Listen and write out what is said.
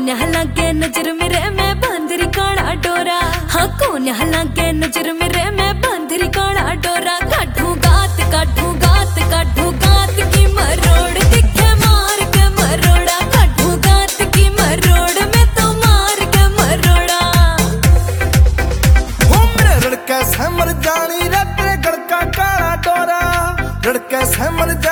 कौन हलाके नजर मेरे मैं बंदरी काला डोरा। हाँ कौन हलाके नजर मेरे मैं बंदरी काला डोरा। काटू गात काटू गात काटू गात की मरोड़ दिखे मार के मरोड़ा। काटू गात की मरोड़ में तो मार के मरोड़ा। हो मेरे रड़के से मर जानी रे तेरे गड़का काला डोरा। रड़के से मर